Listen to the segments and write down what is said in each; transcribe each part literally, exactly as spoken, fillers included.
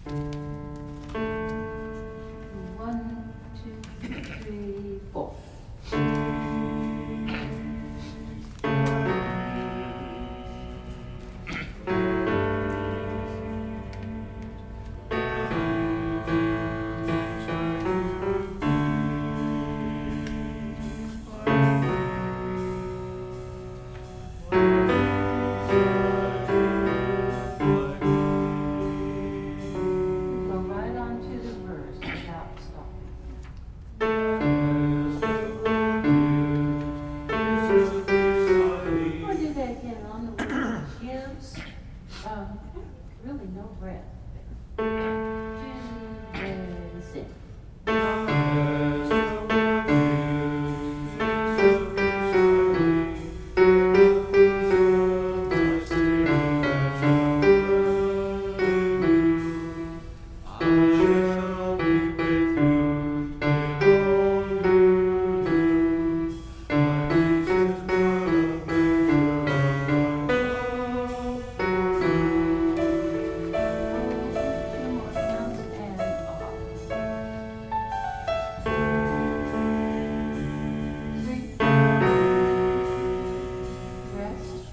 One, two, three, four. Go right on to the verse without stopping. Or do that again on the word gives, um, really no breath. And sing. Two more counts and off. Three. Rest.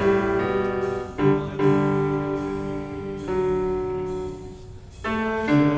Hold.